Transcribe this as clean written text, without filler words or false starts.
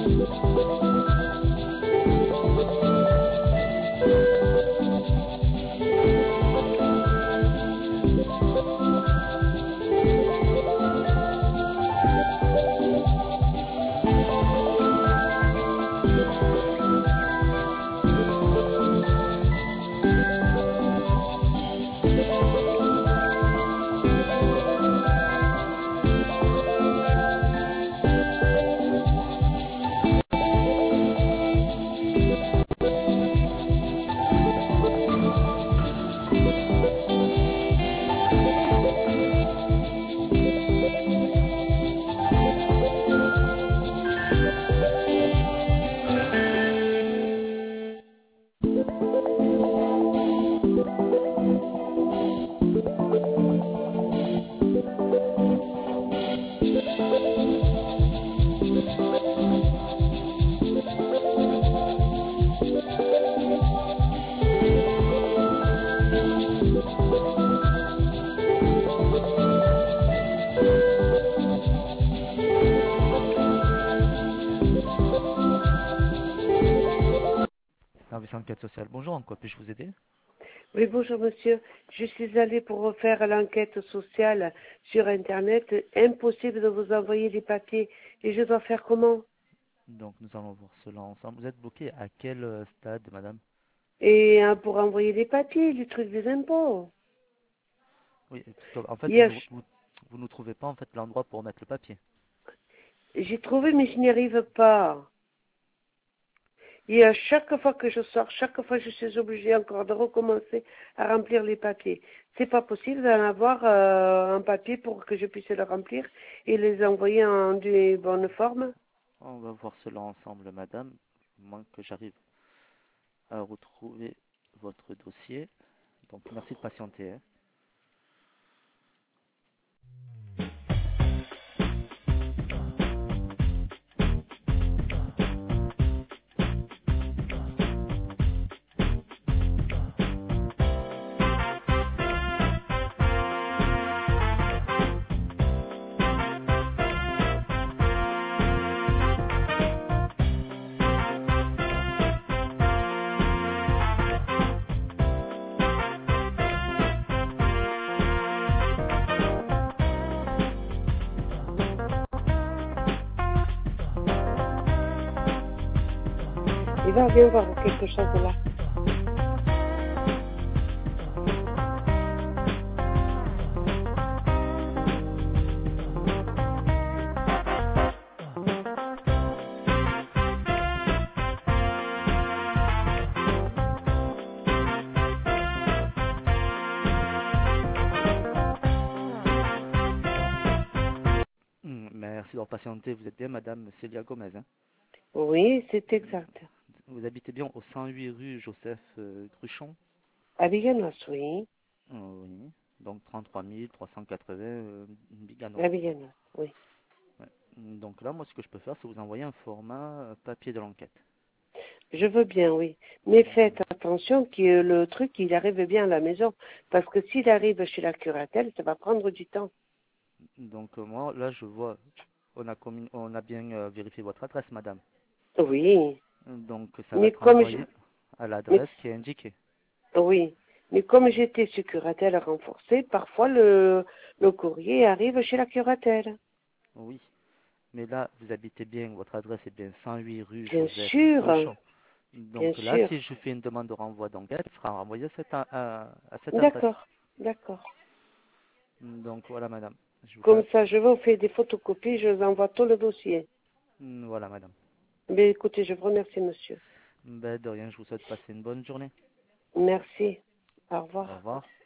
Service enquête sociale. Bonjour, en quoi puis-je vous aider? Oui, bonjour monsieur. Je suis allée pour refaire l'enquête sociale sur Internet. Impossible de vous envoyer les papiers. Et je dois faire comment? Donc, nous allons voir cela ensemble. Vous êtes bloqué à quel stade, madame? Et pour envoyer les papiers, le truc des impôts. Oui, parce qu'en fait, Hier, vous ne trouvez pas en fait l'endroit pour mettre le papier. j'ai trouvé, mais je n'y arrive pas. Et à chaque fois que je sors, chaque fois je suis obligée encore de recommencer à remplir les papiers. C'est pas possible d'en avoir un papier pour que je puisse le remplir et les envoyer en de bonne forme. On va voir cela ensemble, madame. À moins que j'arrive à retrouver votre dossier. Donc, merci de patienter, hein. Il va bien voir quelque chose là. Merci d'avoir patienté. Vous êtes bien, madame Célia Gomez, hein? Oui, c'est exact. Vous habitez bien au 108 rue Joseph Cruchon? À Biganos, oui. Oui. Donc, 33 380 Bigano. À Biganos, oui. Ouais. Donc là, moi, ce que je peux faire, c'est vous envoyer un format papier de l'enquête. Je veux bien, oui. Mais faites attention que le truc, il arrive bien à la maison. Parce que s'il arrive chez la curatelle, ça va prendre du temps. Donc moi, là, je vois, on a bien vérifié votre adresse, madame. Oui. Donc ça va Mais être comme envoyé à mais- l'adresse qui est indiquée. oui. Mais comme j'étais sur curatelle renforcée, parfois le courrier arrive chez la curatelle. Oui. Mais là, vous habitez bien, votre adresse est bien 108 rue Bien Joseph sûr. Cruchon. Bien Donc là, sûr. si je fais une demande de renvoi d'enquête, elle sera renvoyée à cette adresse. D'accord. D'accord. Donc voilà, madame. Je vous Comme fais... ça, je vous fais des photocopies, je vous envoie tout le dossier. Voilà, madame. Mais écoutez, je vous remercie, monsieur. Ben, de rien, je vous souhaite de passer une bonne journée. Merci. Au Au revoir. revoir.